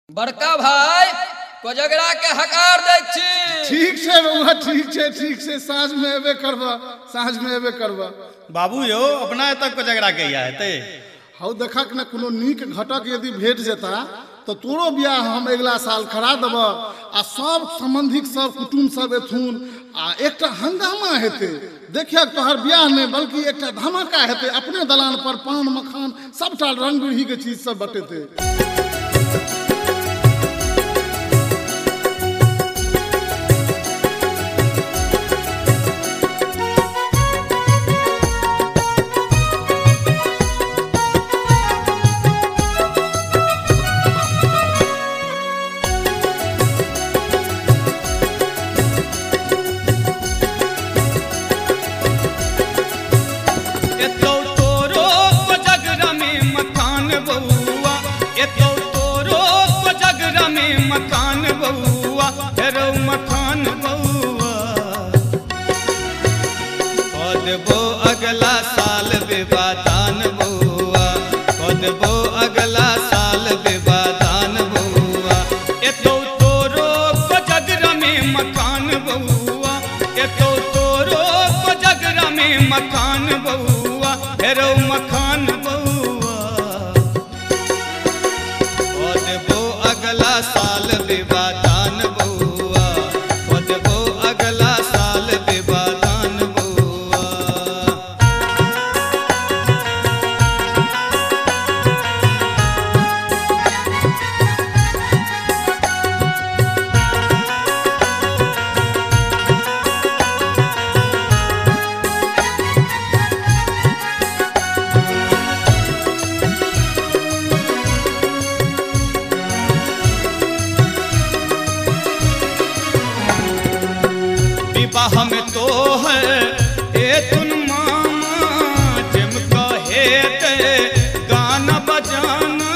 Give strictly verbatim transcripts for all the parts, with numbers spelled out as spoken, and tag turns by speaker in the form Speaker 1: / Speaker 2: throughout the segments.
Speaker 1: बड़का भाई कोजगरा के हकार दै छी।
Speaker 2: ठीक छै बउआ, ठीक छै ठीक छै, साँझ में एबे करबा, साँझ में एबे करबा।
Speaker 3: बाबू यो अपना एतऽ कोजगरा के या हेतै।
Speaker 2: हौ देखक ने कोनो नीक घटक यदि भेट जेता तो तोरो बियाह हम अगला साल करा देब आ सब संबंधिक सब कुटुम सब एथुन आ एकटा हंगामा हेतै। देखिए तोहर बियाह नहीं बल्कि एकटा धमाका हेतै। अपने दलान पर पान मखान सबटा रंग बिरही के चीज सब बटेतै।
Speaker 4: वो अगला साल विवादान बउआ, वो अगला साल विवादान बउआ। ए तो तोरो कोजगरा में मकान बउआ, ए तो तोरो कोजगरा में मकान बउआ, हेरो मकान बउआ। वो अगला साल विवादान बउआ, वो अगला साल विवादान बउआ। विवाह में तो है ए तुन मामा जिम कहे ते गाना बजाना।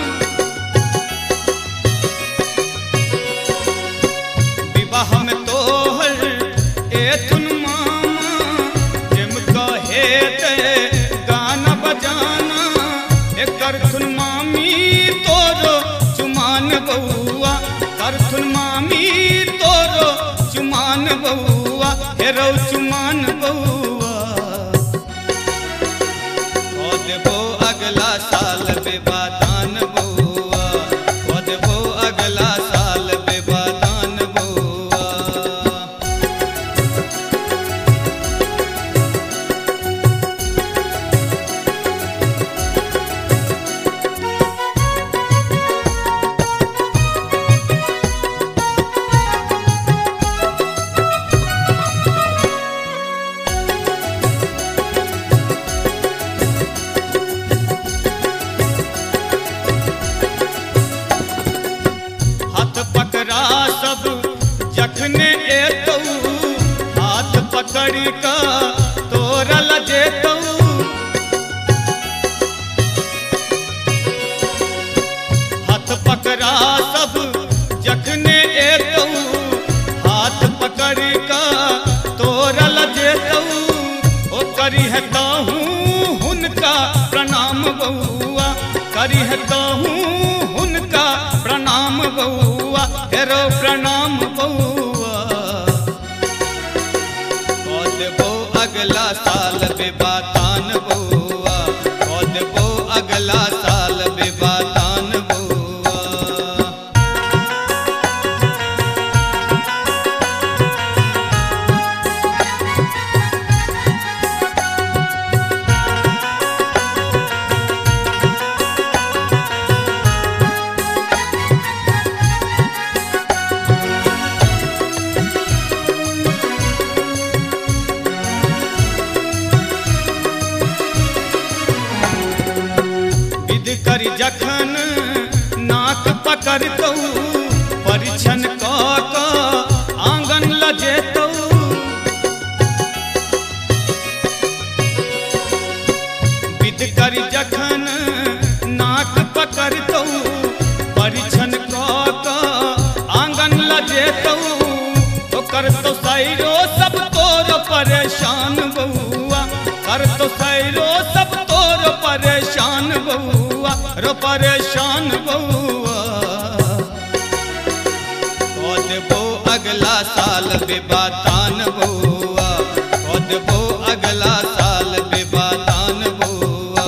Speaker 4: विवाह में तो है ए तुन मामा जिम कहे ते गाना बजाना। ए कर थुन मामी तोरो चुमान बउआ, कर थुन मामी तोरो चुमान बउआ, हेरो चुमान बउआ। वो अगला साल विवादान बउआ, वो अगला साल विवादान बउआ। सब जखने एतौ हाथ पकड़ का तोरल जेतौ। हाथ पकड़ा सब जखने एतौ हाथ पकड़ का तोरल जेतौ। ओ करी है कहूँ हुनका प्रणाम बउआ, करी है कहूँ हुनका प्रणाम बउआ, हेरो प्रणाम बउआ। वो अगला साल विवादान बउआ, वो अगला साल विवादान बउआ। करी जखन नाक पकड़तौ परिछन क क आंगन लजेतौ। विध करी जखन नाक पकड़तौ परिछन क क आंगन लजेतौ। तो करतौ सैरो सब तोर परेशान बउआ, करतौ सैरो सब तोर परेशान बउआ, रो परेशान बउआ। अगला साल बेबातान बउआ कह देबो अगला साल बेबातान बउआ।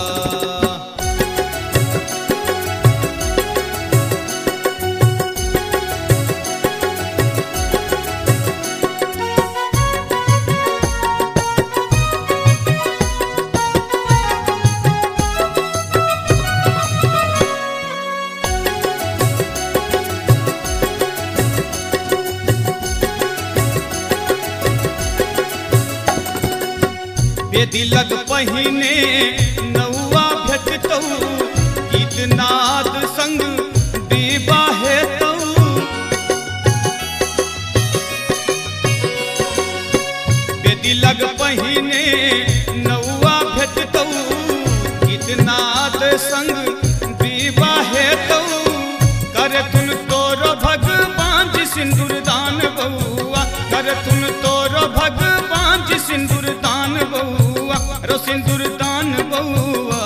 Speaker 4: बेदी लग पहिने नौआ भेटतौ गीत नाद संग विवाह हेतौ। बेदी लग पहिने नौआ भेटतौ गीत नाद संग विवाह हेतौ। करथुन तोरो भगवान जी सिंदूर दान बउआ करथुन तोरो भगवान जी सिंदूर दान बउआ रो सिंदूर दान बउआ।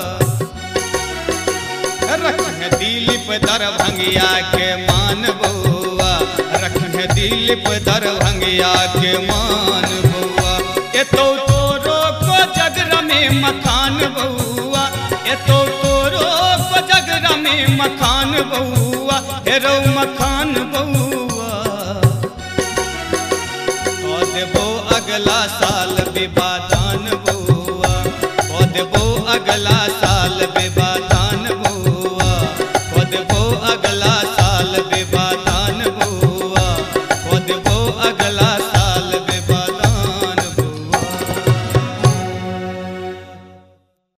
Speaker 4: रखन दिलीप दरभंगिया के मान बउआ रखन दिलीप दरभंगिया के मान बउआ। एतो तोरो को जगरा में मकान बउआ एतो तोरो को जगरा में मकान बउआ हेरो मकान बउआ। कह देबो अगला साल बेबातान बउआ कह देबो अगला साल बेबा